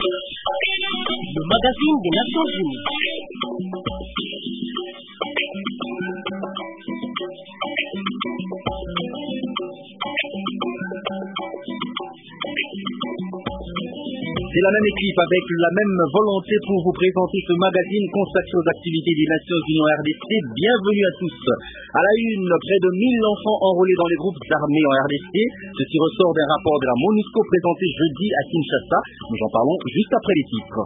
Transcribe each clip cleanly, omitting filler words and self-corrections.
Le magazine des Nations Unies. C'est la même équipe avec la même volonté pour vous présenter ce magazine consacré aux activités des Nations Unies en RDC. Bienvenue à tous. À la une, près de 1000 enfants enrôlés dans les groupes armés en RDC. Ceci ressort d'un rapport de la MONUSCO présenté jeudi à Kinshasa. Nous en parlons juste après les titres.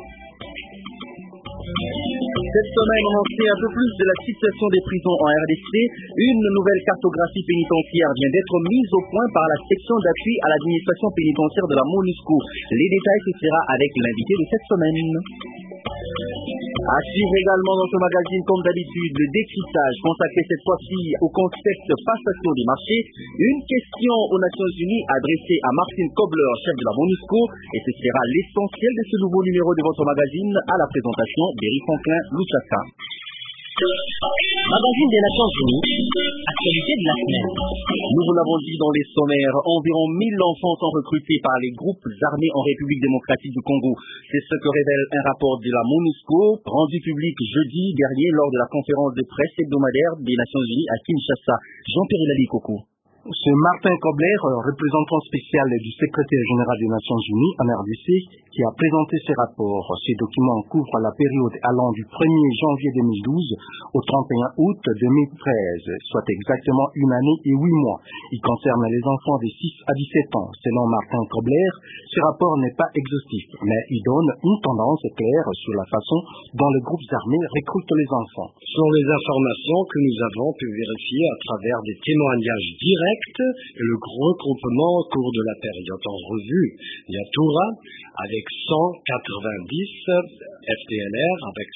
Cette semaine, on en sait un peu plus de la situation des prisons en RDC. Une nouvelle cartographie pénitentiaire vient d'être mise au point par la section d'appui à l'administration pénitentiaire de la MONUSCO. Les détails, ce sera avec l'invité de cette semaine. À suivre également dans ce magazine, comme d'habitude, le décryptage consacré cette fois-ci au concept passation des marchés. Une question aux Nations Unies adressée à Martin Kobler, chef de la MONUSCO, et ce sera l'essentiel de ce nouveau numéro de votre magazine à la présentation d'Éric Franklin Luchaka. Magazine des Nations Unies, actualité de la semaine. Nous vous l'avons dit dans les sommaires, environ 1000 enfants sont recrutés par les groupes armés en République démocratique du Congo. C'est ce que révèle un rapport de la MONUSCO, rendu public jeudi dernier lors de la conférence de presse hebdomadaire des Nations Unies à Kinshasa. Jean-Pierre Elali Coco. C'est Martin Kobler, représentant spécial du secrétaire général des Nations Unies en RDC, qui a présenté ces rapports. Ces documents couvrent la période allant du 1er janvier 2012 au 31 août 2013, soit exactement une année et 8 mois. Ils concernent les enfants de 6 à 17 ans. Selon Martin Kobler, ce rapport n'est pas exhaustif, mais il donne une tendance claire sur la façon dont les groupes armés recrutent les enfants. Ce sont les informations que nous avons pu vérifier à travers des témoignages directs et le regroupement au cours de la période en revue. Yatura avec 190, FDLR avec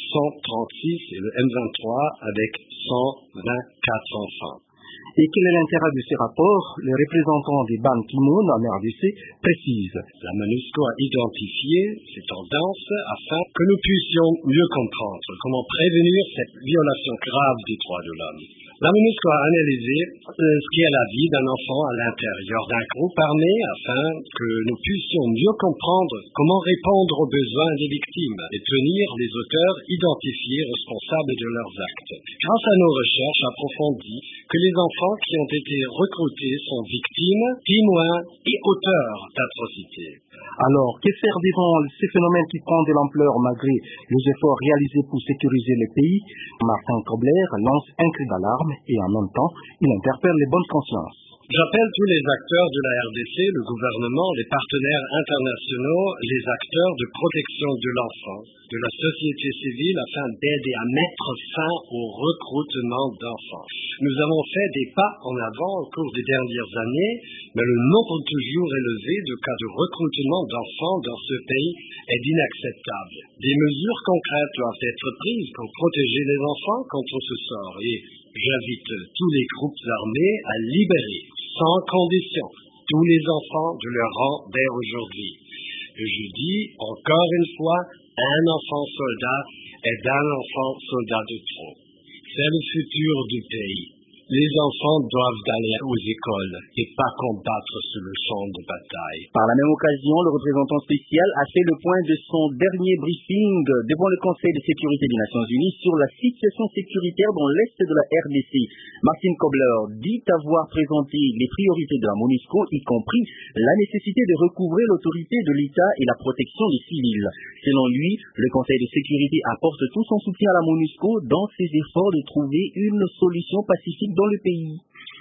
136 et le M23 avec 124 enfants. Et quel est l'intérêt de ces rapports? Les représentants des Ban Ki-moon en RDC précisent. La MONUSCO a identifié ces tendances afin que nous puissions mieux comprendre comment prévenir cette violation grave des droits de l'homme. La MONUSCO a analysé ce qu'est la vie d'un enfant à l'intérieur d'un groupe armé afin que nous puissions mieux comprendre comment répondre aux besoins des victimes et tenir les auteurs identifiés responsables de leurs actes. Grâce à nos recherches approfondies, que les enfants qui ont été recrutés sont victimes, témoins et auteurs d'atrocités. Alors, que faire devant ces phénomènes qui prennent de l'ampleur malgré les efforts réalisés pour sécuriser les pays? Martin Kobler lance un cri d'alarme et en même temps, il interpelle les bonnes consciences. J'appelle tous les acteurs de la RDC, le gouvernement, les partenaires internationaux, les acteurs de protection de l'enfant, de la société civile afin d'aider à mettre fin au recrutement d'enfants. Nous avons fait des pas en avant au cours des dernières années, mais le nombre toujours élevé de cas de recrutement d'enfants dans ce pays est inacceptable. Des mesures concrètes doivent être prises pour protéger les enfants contre ce sort et j'invite tous les groupes armés à libérer sans condition tous les enfants de leur rang dès aujourd'hui. Et je dis encore une fois, un enfant soldat est un enfant soldat de trop. C'est le futur du pays. Les enfants doivent aller aux écoles et pas combattre sur le champ de bataille. Par la même occasion, le représentant spécial a fait le point de son dernier briefing devant le Conseil de sécurité des Nations Unies sur la situation sécuritaire dans l'est de la RDC. Martin Kobler dit avoir présenté les priorités de la MONUSCO, y compris la nécessité de recouvrer l'autorité de l'État et la protection des civils. Selon lui, le Conseil de sécurité apporte tout son soutien à la MONUSCO dans ses efforts de trouver une solution pacifique dans le pays.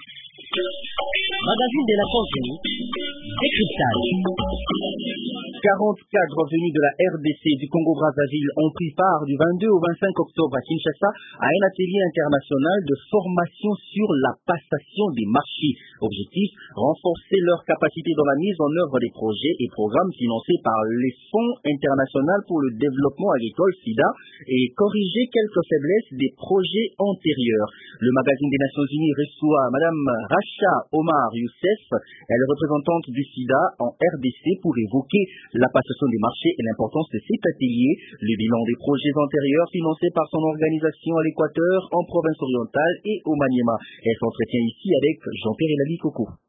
Magazine des Nations Unies, décryptage. 40 cadres venus de la RDC du Congo-Brazzaville ont pris part du 22 au 25 octobre à Kinshasa à un atelier international de formation sur la passation des marchés. Objectif, renforcer leur capacité dans la mise en œuvre des projets et programmes financés par les Fonds internationaux pour le développement agricole SIDA et corriger quelques faiblesses des projets antérieurs. Le magazine des Nations Unies reçoit Madame Racha Omar Youssef, elle est représentante du SIDA en RDC pour évoquer la passation des marchés et l'importance de cet atelier, le bilan des projets antérieurs financés par son organisation à l'Équateur, en province orientale et au Maniema. Elle s'entretient ici avec Jean-Pierre Elali Coco.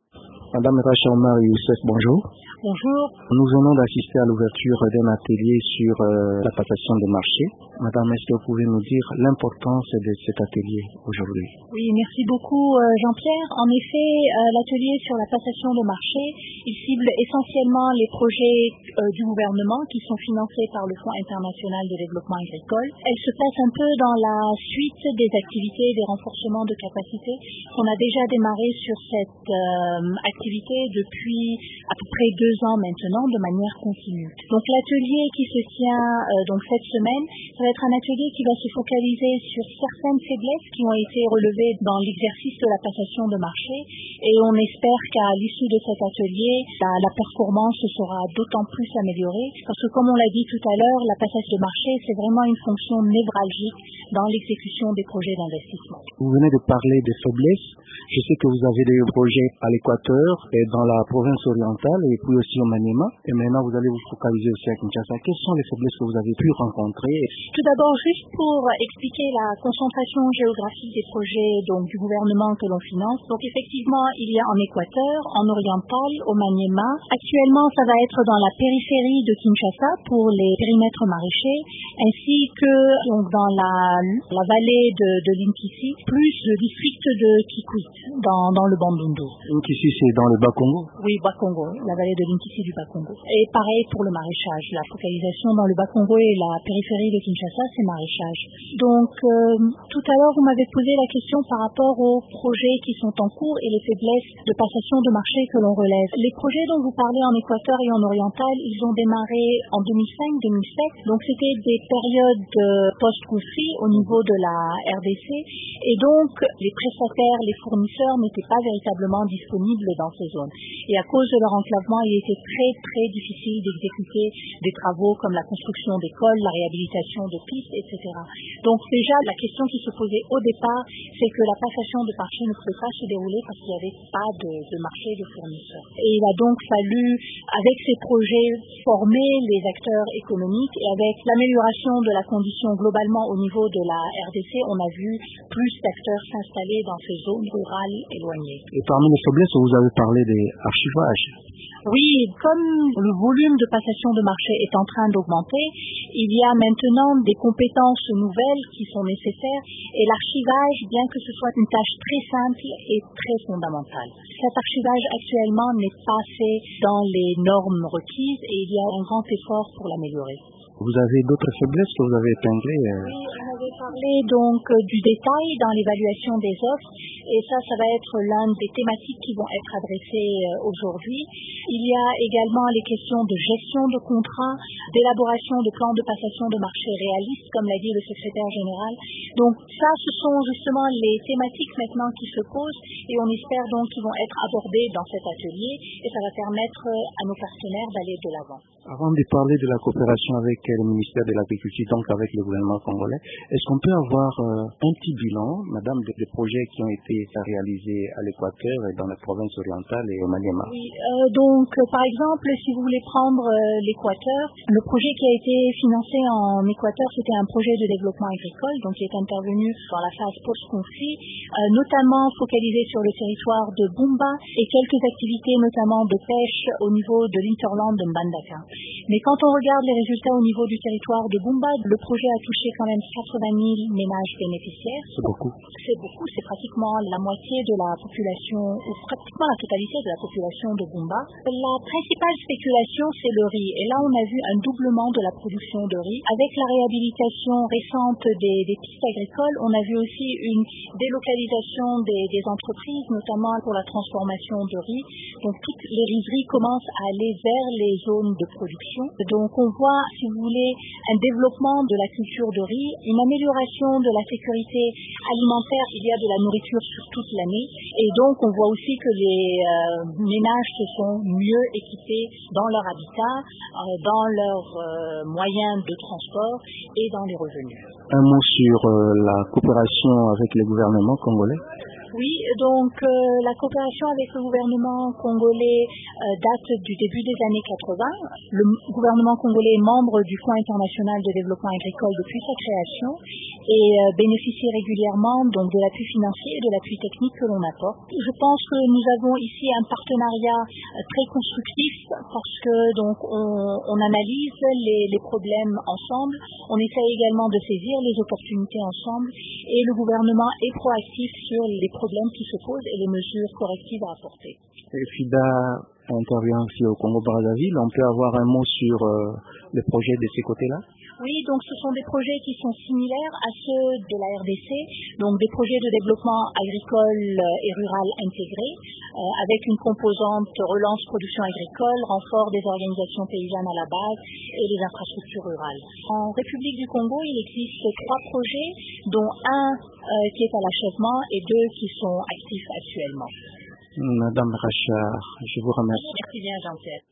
Madame Racha Omar Youssef, bonjour. Bonjour. Nous venons d'assister à l'ouverture d'un atelier sur la passation des marchés. Madame, est-ce que vous pouvez nous dire l'importance de cet atelier aujourd'hui? Oui, merci beaucoup Jean-Pierre. En effet, l'atelier sur la passation de marché, il cible essentiellement les projets du gouvernement qui sont financés par le Fonds international de développement agricole. Elle se place un peu dans la suite des activités des renforcements de capacité qu'on a déjà démarré sur cette activité depuis à peu près 2 ans maintenant de manière continue. Donc l'atelier qui se tient donc cette semaine, ça va être un atelier qui va se focaliser sur certaines faiblesses qui ont été relevées dans l'exercice de la passation de marché et on espère qu'à l'issue de cet atelier, la performance sera d'autant plus améliorée parce que comme on l'a dit tout à l'heure, la passation de marché c'est vraiment une fonction névralgique dans l'exécution des projets d'investissement. Vous venez de parler des faiblesses. Je sais que vous avez des projets à l'Équateur et dans la province orientale et puis aussi au Maniema. Et maintenant, vous allez vous focaliser aussi à Kinshasa. Quelles sont les faiblesses que vous avez pu rencontrer? Tout d'abord, juste pour expliquer la concentration géographique des projets donc, du gouvernement que l'on finance. Donc effectivement, il y a en Équateur, en oriental, au Maniema. Actuellement, ça va être dans la périphérie de Kinshasa pour les périmètres maraîchers, ainsi que donc, dans la vallée de Linkisi, plus le district de Kikwit, dans le Bandundu. Linkisi, c'est dans le Bas-Congo? Oui, Bas-Congo, la vallée de Linkisi du Bas-Congo. Et pareil pour le maraîchage, la focalisation dans le Bas-Congo et la périphérie de Kinshasa, c'est maraîchage. Donc, tout à l'heure, vous m'avez posé la question par rapport aux projets qui sont en cours et les faiblesses de passation de marché que l'on relève. Les projets dont vous parlez en Équateur et en oriental, ils ont démarré en 2005-2007, donc c'était des périodes post-conflit au niveau de la RDC, et donc les prestataires, les fournisseurs n'étaient pas véritablement disponibles dans ces zones. Et à cause de leur enclavement, il était très très difficile d'exécuter des travaux comme la construction d'écoles, la réhabilitation de pistes, etc. Donc déjà, la question qui se posait au départ, c'est que la passation de marché ne pouvait pas se dérouler parce qu'il n'y avait pas de marché de fournisseurs. Et il a donc fallu, avec ces projets, former les acteurs économiques et avec l'amélioration de la condition globalement au niveau de la RDC, on a vu plus d'acteurs s'installer dans ces zones rurales éloignées. Et parmi les faiblesses, vous avez parlé des archivages. Oui, comme le volume de passation de marché est en train d'augmenter, il y a maintenant des compétences nouvelles qui sont nécessaires et l'archivage, bien que ce soit une tâche très simple, est très fondamentale. Cet archivage actuellement n'est pas fait dans les normes requises et il y a un grand effort pour l'améliorer. Vous avez d'autres faiblesses que vous avez épinglées? Oui, on avait parlé donc du détail dans l'évaluation des offres et ça va être l'un des thématiques qui vont être adressées aujourd'hui. Il y a également les questions de gestion de contrats, d'élaboration de plans de passation de marché réalistes, comme l'a dit le secrétaire général. Donc ça, ce sont justement les thématiques maintenant qui se posent et on espère donc qu'ils vont être abordés dans cet atelier et ça va permettre à nos partenaires d'aller de l'avant. Avant de parler de la coopération avec le ministère de l'Agriculture, donc avec le gouvernement congolais, est-ce qu'on peut avoir un petit bilan, madame, des projets qui ont été réalisés à l'Équateur et dans la province orientale et au Maniema? Oui, donc par exemple, si vous voulez prendre l'Équateur, le projet qui a été financé en Équateur, c'était un projet de développement agricole, donc qui est intervenu dans la phase post-conflit, notamment focalisé sur le territoire de Bumba et quelques activités notamment de pêche au niveau de l'Interland de Mbandaka. Mais quand on regarde les résultats au niveau du territoire de Bumba, le projet a touché quand même 80 000 ménages bénéficiaires. C'est beaucoup. C'est beaucoup, c'est pratiquement la moitié de la population, ou pratiquement la totalité de la population de Bumba. La principale spéculation, c'est le riz. Et là, on a vu un doublement de la production de riz. Avec la réhabilitation récente des pistes agricoles, on a vu aussi une délocalisation des entreprises, notamment pour la transformation de riz. Donc, toutes les rizeries commencent à aller vers les zones de production. Donc on voit, si vous voulez, un développement de la culture de riz, une amélioration de la sécurité alimentaire. Il y a de la nourriture sur toute l'année et donc on voit aussi que les ménages se sont mieux équipés dans leur habitat, dans leurs moyens de transport et dans les revenus. Un mot sur la coopération avec le gouvernement congolais. Oui, donc la coopération avec le gouvernement congolais date du début des années 80. Le gouvernement congolais est membre du Fonds international de développement agricole depuis sa création et bénéficie régulièrement donc de l'appui financier et de l'appui technique que l'on apporte. Je pense que nous avons ici un partenariat très constructif parce que donc on analyse les problèmes ensemble, on essaie également de saisir les opportunités ensemble et le gouvernement est proactif sur les problèmes qui se posent et les mesures correctives à apporter. FIDA intervient aussi au Congo-Brazzaville. On peut avoir un mot sur le projet de ces côtés-là? Oui, donc ce sont des projets qui sont similaires à ceux de la RDC, donc des projets de développement agricole et rural intégré, avec une composante relance production agricole, renfort des organisations paysannes à la base et des infrastructures rurales. En République du Congo, il existe 3 projets, dont un qui est à l'achèvement et 2 qui sont actifs actuellement. Madame Rachard, je vous remercie. Merci bien, Jean-Pierre.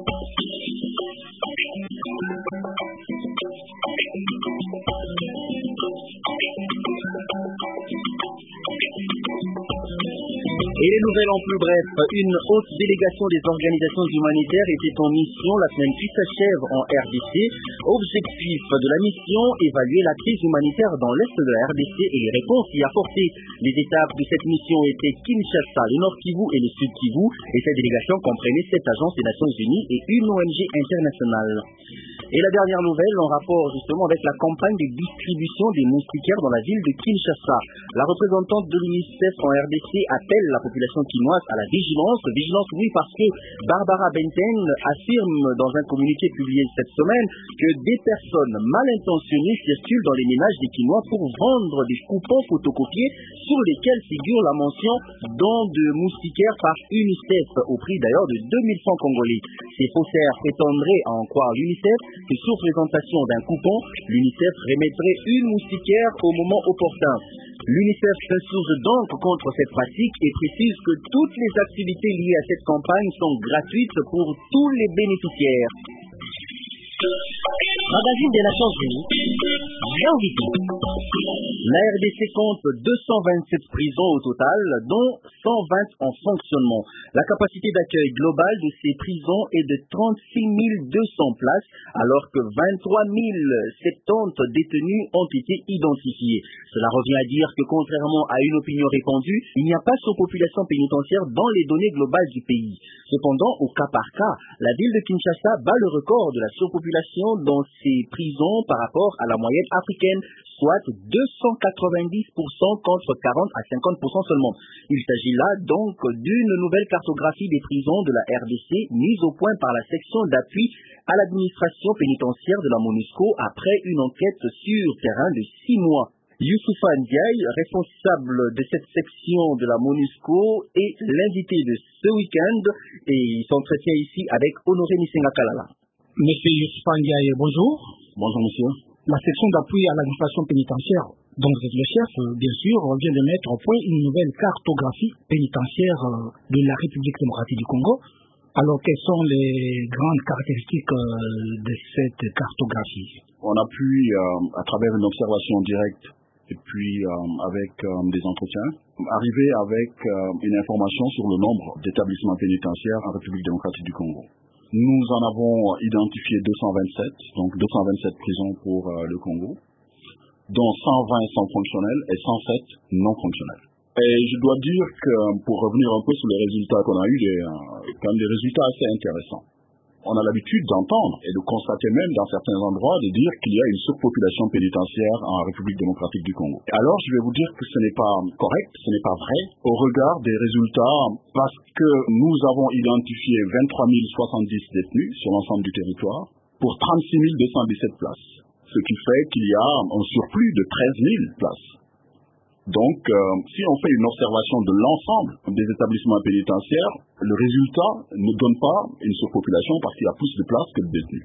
Et les nouvelles en plus bref, une haute délégation des organisations humanitaires était en mission la semaine qui s'achève en RDC. Objectif de la mission, évaluer la crise humanitaire dans l'est de la RDC et les réponses y apportées. Les étapes de cette mission étaient Kinshasa, le Nord Kivu et le Sud Kivu, et cette délégation comprenait 7 agences des Nations Unies et une ONG internationale. Et la dernière nouvelle en rapport justement avec la campagne de distribution des moustiquaires dans la ville de Kinshasa. La représentante de l'UNICEF en RDC appelle la population quinoise à la vigilance. Vigilance, oui, parce que Barbara Benten affirme dans un communiqué publié cette semaine que des personnes mal intentionnées circulent dans les ménages des Quinois pour vendre des coupons photocopiés sur lesquels figure la mention don de moustiquaires par UNICEF, au prix d'ailleurs de 2000 francs congolais. Ces faussaires prétendraient, à en croire l'UNICEF, que sous présentation d'un coupon, l'UNICEF remettrait une moustiquaire au moment opportun. L'UNICEF s'insurge donc contre cette pratique et précise que toutes les activités liées à cette campagne sont gratuites pour tous les bénéficiaires. Magazine des Nations Unies, Jean-Vito. La RDC compte 227 prisons au total, dont 120 en fonctionnement. La capacité d'accueil globale de ces prisons est de 36 200 places, alors que 23 070 détenus ont été identifiés. Cela revient à dire que contrairement à une opinion répandue, il n'y a pas de surpopulation pénitentiaire dans les données globales du pays. Cependant, au cas par cas, la ville de Kinshasa bat le record de la surpopulation dans ses prisons par rapport à la moyenne africaine, soit 290% contre 40 à 50% seulement. Il s'agit là donc d'une nouvelle cartographie des prisons de la RDC mise au point par la section d'appui à l'administration pénitentiaire de la MONUSCO après une enquête sur terrain de 6 mois. Youssoufa Ndiaye, responsable de cette section de la MONUSCO, est l'invité de ce week-end et il s'entretient ici avec Honoré Nisenga Kalala. Monsieur Youssoufa Ndiaye, bonjour. Bonjour monsieur. La section d'appui à l'administration pénitentiaire, dont vous êtes le chef, bien sûr, vient de mettre au point une nouvelle cartographie pénitentiaire de la République démocratique du Congo. Alors, quelles sont les grandes caractéristiques de cette cartographie? On a pu, à travers une observation directe et puis avec des entretiens, arriver avec une information sur le nombre d'établissements pénitentiaires en République démocratique du Congo. Nous en avons identifié 227, donc 227 prisons pour le Congo, dont 120 sont fonctionnelles et 107 non fonctionnelles. Et je dois dire que, pour revenir un peu sur les résultats qu'on a eus, quand même des résultats assez intéressants. On a l'habitude d'entendre et de constater même dans certains endroits de dire qu'il y a une surpopulation pénitentiaire en République démocratique du Congo. Alors je vais vous dire que ce n'est pas correct, ce n'est pas vrai au regard des résultats parce que nous avons identifié 23 070 détenus sur l'ensemble du territoire pour 36 217 places. Ce qui fait qu'il y a un surplus de 13 000 places. Donc, si on fait une observation de l'ensemble des établissements pénitentiaires, le résultat ne donne pas une surpopulation parce qu'il y a plus de places que de détenus.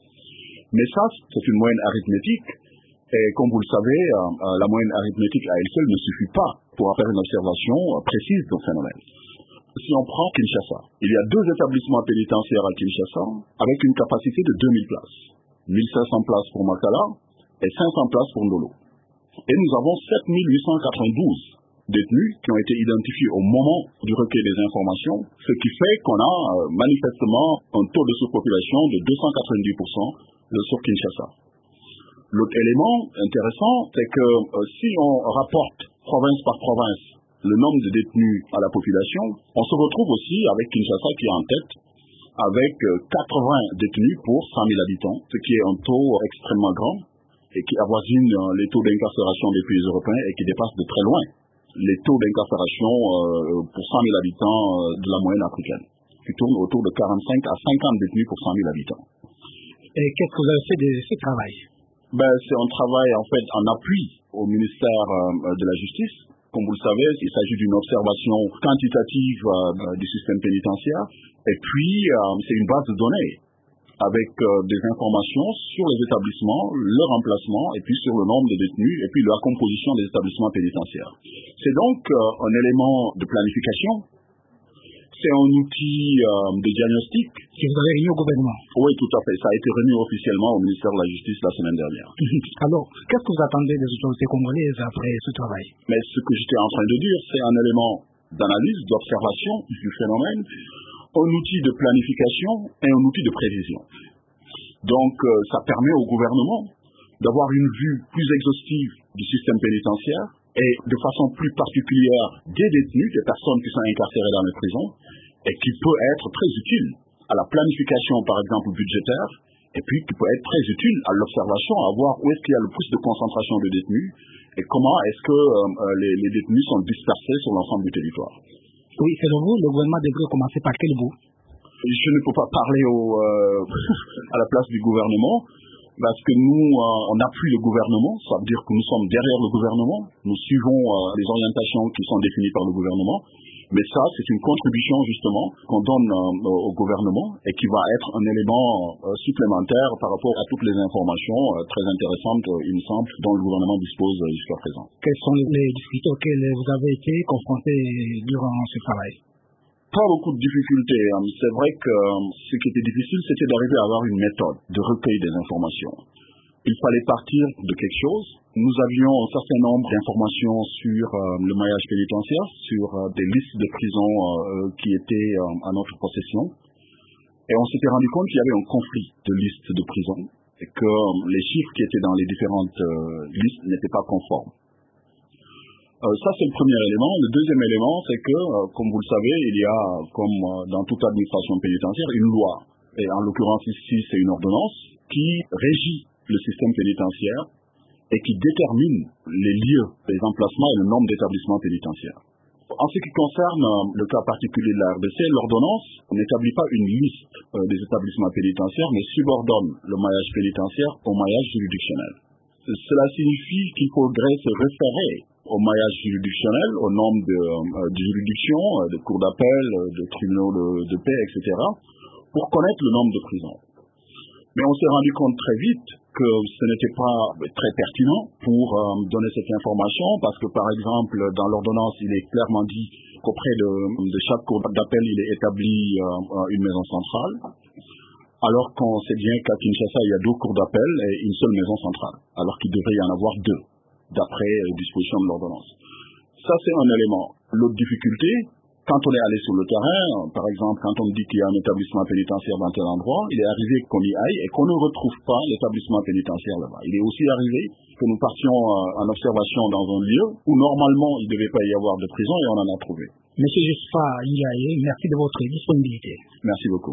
Mais ça, c'est une moyenne arithmétique. Et comme vous le savez, la moyenne arithmétique à elle seule ne suffit pas pour faire une observation précise du phénomène. Si on prend Kinshasa, il y a 2 établissements pénitentiaires à Kinshasa avec une capacité de 2000 places. 1500 places pour Makala et 500 places pour Ndolo. Et nous avons 7892 détenus qui ont été identifiés au moment du recueil des informations, ce qui fait qu'on a manifestement un taux de surpopulation de 290% sur Kinshasa. L'autre élément intéressant, c'est que si on rapporte province par province le nombre de détenus à la population, on se retrouve aussi avec Kinshasa qui est en tête, avec 80 détenus pour 100 000 habitants, ce qui est un taux extrêmement grand et qui avoisine les taux d'incarcération des pays européens et qui dépasse de très loin les taux d'incarcération pour 100 000 habitants de la moyenne africaine, qui tourne autour de 45 à 50 détenus pour 100 000 habitants. Et qu'est-ce que vous avez fait de ce travail? C'est un travail en fait en appui au ministère de la Justice. Comme vous le savez, il s'agit d'une observation quantitative du système pénitentiaire. Et puis, c'est une base de données avec des informations sur les établissements, leur emplacement, et puis sur le nombre de détenus, et puis la composition des établissements pénitentiaires. C'est donc un élément de planification. C'est un outil de diagnostic. Que vous avez remis au gouvernement? Oui, tout à fait. Ça a été remis officiellement au ministère de la Justice la semaine dernière. Alors, qu'est-ce que vous attendez des autorités congolaises après ce travail? Mais ce que j'étais en train de dire, c'est un élément d'analyse, d'observation du phénomène, un outil de planification et un outil de prévision. Donc, ça permet au gouvernement d'avoir une vue plus exhaustive du système pénitentiaire et de façon plus particulière des détenus, des personnes qui sont incarcérées dans les prisons, et qui peut être très utile à la planification, par exemple, budgétaire, et puis qui peut être très utile à l'observation, à voir où est-ce qu'il y a le plus de concentration de détenus, et comment est-ce que les détenus sont dispersés sur l'ensemble du territoire. Oui, selon vous, le gouvernement devrait commencer par quel bout? Je ne peux pas parler à la place du gouvernement, parce que nous, on appuie le gouvernement, ça veut dire que nous sommes derrière le gouvernement, nous suivons les orientations qui sont définies par le gouvernement, mais ça, c'est une contribution justement qu'on donne au gouvernement et qui va être un élément supplémentaire par rapport à toutes les informations très intéressantes, il me semble, dont le gouvernement dispose jusqu'à présent. Quelles sont les difficultés auxquelles vous avez été confrontés durant ce travail? Pas beaucoup de difficultés. C'est vrai que ce qui était difficile, c'était d'arriver à avoir une méthode de recueil des informations. Il fallait partir de quelque chose. Nous avions un certain nombre d'informations sur le maillage pénitentiaire, sur des listes de prisons qui étaient à notre possession. Et on s'était rendu compte qu'il y avait un conflit de listes de prisons et que les chiffres qui étaient dans les différentes listes n'étaient pas conformes. Ça, c'est le premier élément. Le deuxième élément, c'est que, comme vous le savez, il y a, comme dans toute administration pénitentiaire, une loi. Et en l'occurrence ici, c'est une ordonnance qui régit le système pénitentiaire et qui détermine les lieux, les emplacements et le nombre d'établissements pénitentiaires. En ce qui concerne le cas particulier de la RDC, l'ordonnance n'établit pas une liste des établissements pénitentiaires, mais subordonne le maillage pénitentiaire au maillage juridictionnel. Cela signifie qu'il faudrait se référer au maillage juridictionnel, au nombre de juridictions, de cours d'appel, de tribunaux de paix, etc., pour connaître le nombre de prisons. Mais on s'est rendu compte très vite que ce n'était pas très pertinent pour donner cette information, parce que par exemple, dans l'ordonnance, il est clairement dit qu'auprès de chaque cour d'appel, il est établi une maison centrale, alors qu'on sait bien qu'à Kinshasa, il y a 2 cours d'appel et une seule maison centrale, alors qu'il devrait y en avoir 2. D'après les dispositions de l'ordonnance. Ça, c'est un élément. L'autre difficulté, quand on est allé sur le terrain, par exemple, quand on dit qu'il y a un établissement pénitentiaire dans tel endroit, il est arrivé qu'on y aille et qu'on ne retrouve pas l'établissement pénitentiaire là-bas. Il est aussi arrivé que nous partions en observation dans un lieu où normalement il ne devait pas y avoir de prison et on en a trouvé. Monsieur Jospha Ilaye, merci de votre disponibilité. Merci beaucoup.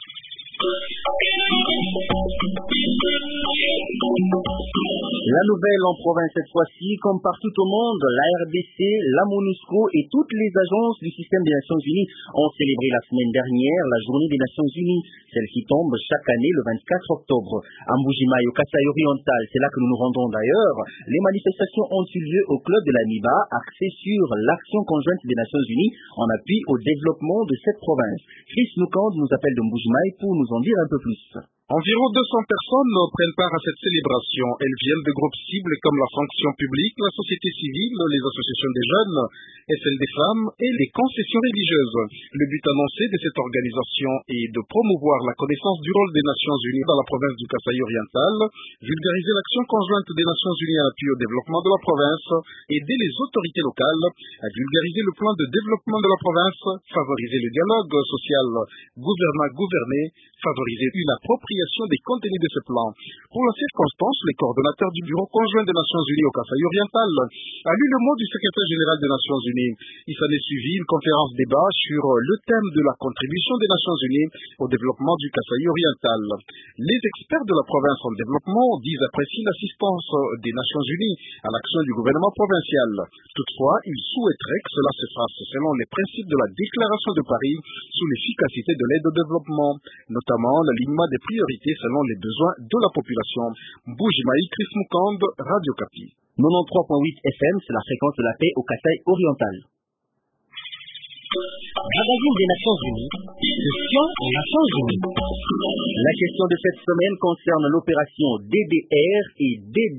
La nouvelle en province cette fois-ci, comme partout au monde, la RDC, la MONUSCO et toutes les agences du système des Nations Unies ont célébré la semaine dernière la journée des Nations Unies. Celle-ci tombe chaque année le 24 octobre. À Mbujimayi, au Kasaï oriental, c'est là que nous nous rendons d'ailleurs. Les manifestations ont eu lieu au club de la NIBA, axé sur l'action conjointe des Nations Unies en appui au développement de cette province. Chris Nukand nous appelle de Mbujimayi pour nous en dire un peu plus. Environ 200 personnes prennent part à cette célébration. Elles viennent de groupes cibles comme la fonction publique, la société civile, les associations des jeunes et celles des femmes et les concessions religieuses. Le but annoncé de cette organisation est de promouvoir la connaissance du rôle des Nations Unies dans la province du Kasaï oriental, vulgariser l'action conjointe des Nations Unies à l'appui au développement de la province, aider les autorités locales à vulgariser le plan de développement de la province, favoriser le dialogue social gouvernement-gouverné, favoriser une appropriation des contenus de ce plan. Pour la circonstance, les coordonnateurs du Bureau conjoint des Nations Unies au Kasaï oriental a lu le mot du secrétaire général des Nations Unies. Il s'en est suivi une conférence débat sur le thème de la contribution des Nations Unies au développement du Kasaï oriental. Les experts de la province en développement disent apprécier l'assistance des Nations Unies à l'action du gouvernement provincial. Toutefois, ils souhaiteraient que cela se fasse selon les principes de la déclaration de Paris sous l'efficacité de l'aide au développement, notamment l'alignement des priorités selon les besoins de la population. Boujimaï, Chris Mukand, Radio Kapi. 93.8 FM, c'est la fréquence de la paix au Kasaï oriental. Magazine des Nations Unies, question aux Nations Unies. La question de cette semaine concerne l'opération DDR et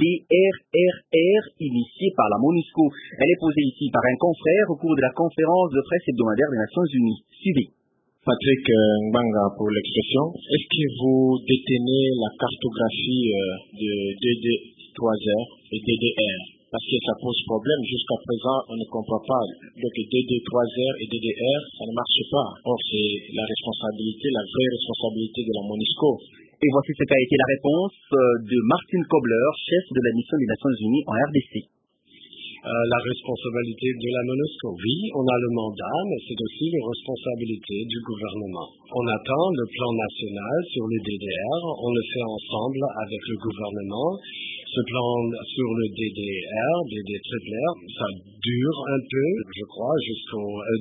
DDRRR initiée par la MONUSCO. Elle est posée ici par un confrère au cours de la conférence de presse hebdomadaire des Nations Unies. Suivez. Patrick Mbanga pour l'expression. Est-ce que vous détenez la cartographie de DD3R et DDR? Parce que ça pose problème. Jusqu'à présent, on ne comprend pas. Donc DD3R et DDR, ça ne marche pas. Or, c'est la responsabilité, la vraie responsabilité de la MONUSCO. Et voici ce qu'a été la réponse de Martin Kobler, chef de la mission des Nations Unies en RDC. La responsabilité de la MONUSCO. Oui, on a le mandat, mais c'est aussi la responsabilité du gouvernement. On attend le plan national sur les DDR, on le fait ensemble avec le gouvernement. Ce plan sur le DDR, DD-RR, ça dure un peu, je crois, jusqu'au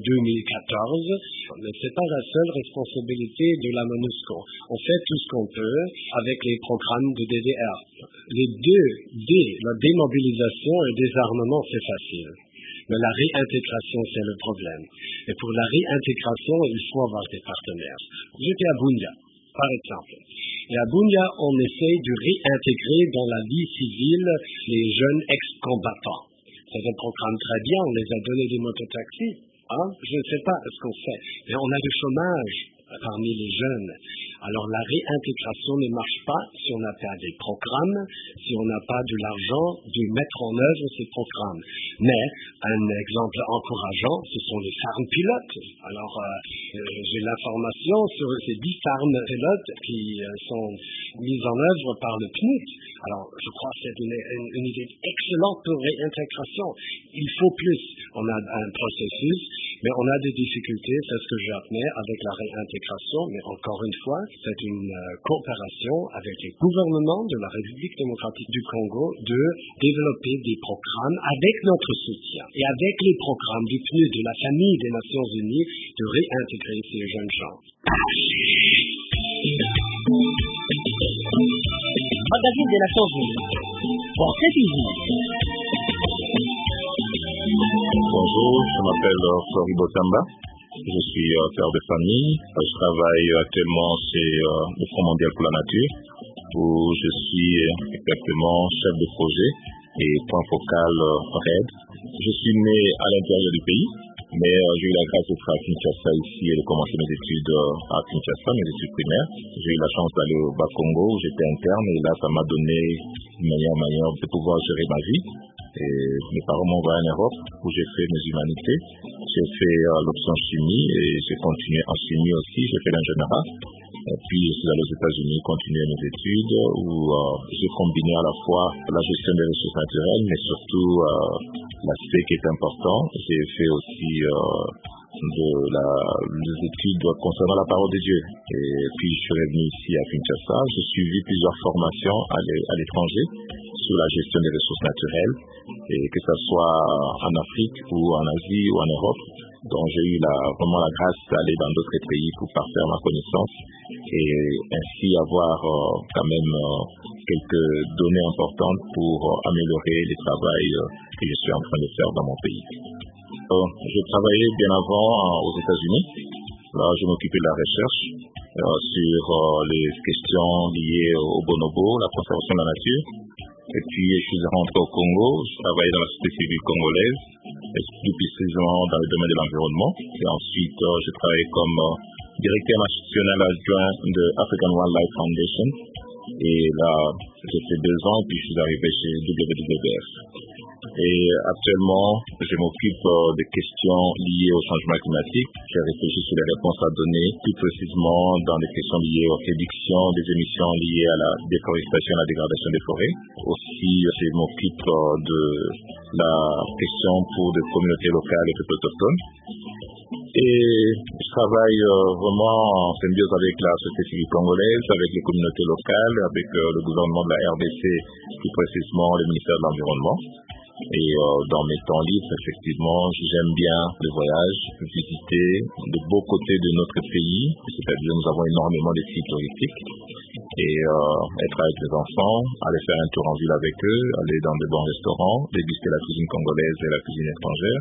2014, mais c'est pas la seule responsabilité de la MONUSCO. On fait tout ce qu'on peut avec les programmes de DDR. Les deux D, la démobilisation et le désarmement, c'est facile. Mais la réintégration, c'est le problème. Et pour la réintégration, il faut avoir des partenaires. J'étais à Bunia, par exemple. Et à Bunia, on essaye de réintégrer dans la vie civile les jeunes ex-combattants. C'est un programme très bien, on les a donné des mototaxis. Je ne sais pas ce qu'on fait, mais on a du chômage parmi les jeunes. Alors la réintégration ne marche pas si on n'a pas des programmes, si on n'a pas de l'argent de mettre en œuvre ces programmes. Mais un exemple encourageant, ce sont les farms pilotes. Alors j'ai l'information sur ces 10 farms pilotes qui sont mises en œuvre par le PNUD. Alors je crois que c'est une idée excellente pour réintégration. Il faut plus. On a un processus, mais on a des difficultés, c'est ce que j'admets avec la réintégration, mais encore une fois, c'est une coopération avec les gouvernements de la République démocratique du Congo de développer des programmes avec notre soutien et avec les programmes du PNUD de la famille des Nations Unies de réintégrer ces jeunes gens. Magazine des Nations Unies. Portrait physique. Bonjour, je m'appelle Flori Botamba. Je suis père de famille. Je travaille actuellement chez le Fonds mondial pour la nature, où je suis exactement chef de projet et point focal RAID. Je suis né à l'intérieur du pays, mais j'ai eu la grâce d'être à Kinshasa ici et de commencer mes études à Kinshasa, mes études primaires. J'ai eu la chance d'aller au Bas-Congo où j'étais interne et là ça m'a donné une meilleure manière de pouvoir gérer ma vie. Et mes parents m'ont envoyé en Europe où j'ai fait mes humanités. J'ai fait l'option chimie et j'ai continué en chimie aussi. J'ai fait l'ingénierat. Et puis je suis allé aux États-Unis continuer mes études où j'ai combiné à la fois la gestion des ressources naturelles mais surtout l'aspect qui est important. J'ai fait aussi des études concernant la parole de Dieu. Et puis je suis revenu ici à Kinshasa. J'ai suivi plusieurs formations à l'étranger sur la gestion des ressources naturelles, et que ce soit en Afrique ou en Asie ou en Europe. Donc j'ai eu vraiment la grâce d'aller dans d'autres pays pour parfaire ma connaissance et ainsi avoir quand même quelques données importantes pour améliorer le travail que je suis en train de faire dans mon pays. Je travaillais bien avant aux États-Unis. Là, je m'occupais de la recherche sur les questions liées au bonobo, la conservation de la nature. Et puis, je suis rentré au Congo, je travaillais dans la société civile congolaise, et plus précisément dans le domaine de l'environnement. Et ensuite, je travaillais comme directeur national adjoint de African Wildlife Foundation. Et là, j'ai fait 2 ans, et puis je suis arrivé chez WWF. Et actuellement, je m'occupe des questions liées au changement climatique. J'ai réfléchi sur les réponses à donner, plus précisément dans les questions liées aux réductions des émissions liées à la déforestation et à la dégradation des forêts. Aussi, je m'occupe de la question pour des communautés locales et peuples autochtones. Et je travaille vraiment en symbiose avec la société civile congolaise, avec les communautés locales, avec le gouvernement de la RDC, plus précisément le ministère de l'Environnement. Et dans mes temps libres, effectivement, j'aime bien le voyage, visiter de beaux côtés de notre pays, c'est-à-dire nous avons énormément de sites touristiques, et être avec les enfants, aller faire un tour en ville avec eux, aller dans de bons restaurants, déguster la cuisine congolaise et la cuisine étrangère,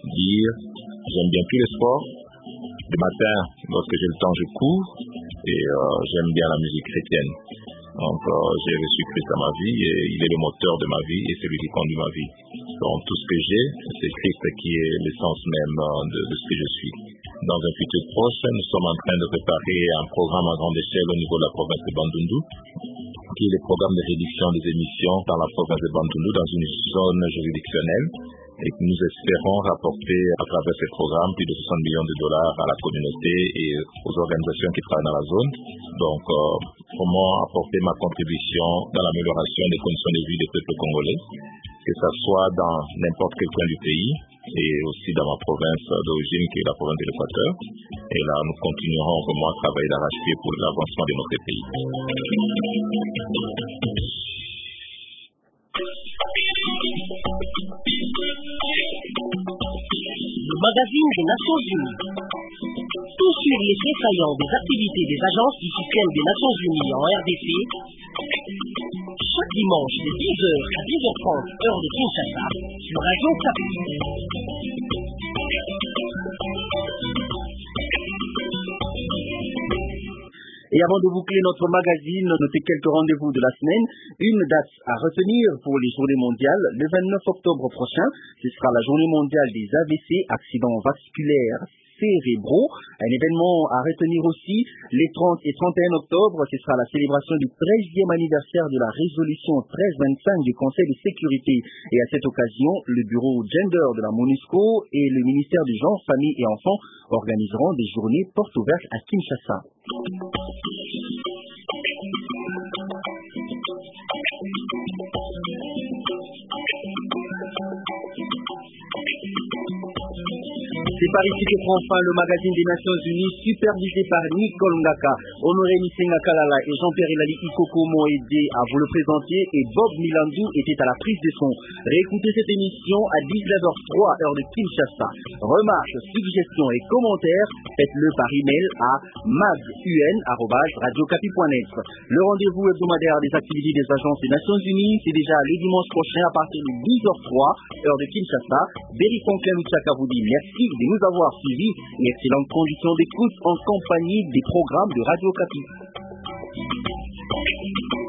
j'aime bien tous les sports. Le matin, lorsque j'ai le temps, je cours, et j'aime bien la musique chrétienne. Donc, j'ai reçu Christ dans ma vie et il est le moteur de ma vie et c'est lui qui conduit ma vie. Donc, tout ce que j'ai, c'est Christ qui est l'essence même de ce que je suis. Dans un futur proche, nous sommes en train de préparer un programme à grande échelle au niveau de la province de Bandundu, qui est le programme de réduction des émissions dans la province de Bandundu, dans une zone juridictionnelle. Et que nous espérons rapporter à travers ce programme plus de 60 millions de dollars à la communauté et aux organisations qui travaillent dans la zone. Donc, comment apporter ma contribution dans l'amélioration des conditions de vie des peuples congolais, que ce soit dans n'importe quel coin du pays et aussi dans ma province d'origine qui est la province de l'Équateur. Et là, nous continuerons vraiment à travailler d'arrache-pied pour l'avancement de notre pays. Le magazine des Nations Unies. Tout sur les faits saillants des activités des agences du système des Nations Unies en RDC. Chaque dimanche de 10h à 10h30 heure de Kinshasa sur Radio Okapi. Et avant de boucler notre magazine, notez quelques rendez-vous de la semaine. Une date à retenir pour les journées mondiales. Le 29 octobre prochain, ce sera la journée mondiale des AVC, accidents vasculaires cérébraux. Un événement à retenir aussi, les 30 et 31 octobre, ce sera la célébration du 13e anniversaire de la résolution 1325 du Conseil de sécurité. Et à cette occasion, le bureau gender de la MONUSCO et le ministère du genre, famille et enfants organiseront des journées portes ouvertes à Kinshasa. C'est par ici que prend fin le magazine des Nations Unies, supervisé par Nicole Ngaka. Honoré Nisenga Kalala et Jean-Pierre Elali Ikoko m'ont aidé à vous le présenter et Bob Milandou était à la prise de son. Réécoutez cette émission à 19h03 heure de Kinshasa. Remarques, suggestions et commentaires, faites-le par email à magun@radiocapi.net. Le rendez-vous hebdomadaire des activités des agences des Nations Unies, c'est déjà le dimanche prochain à partir de 10h03 heure de Kinshasa. Berry Franklin Mouchaka vous dit merci de nous avoir suivis et excellente condition d'écoute en compagnie des programmes de Radio Okapi.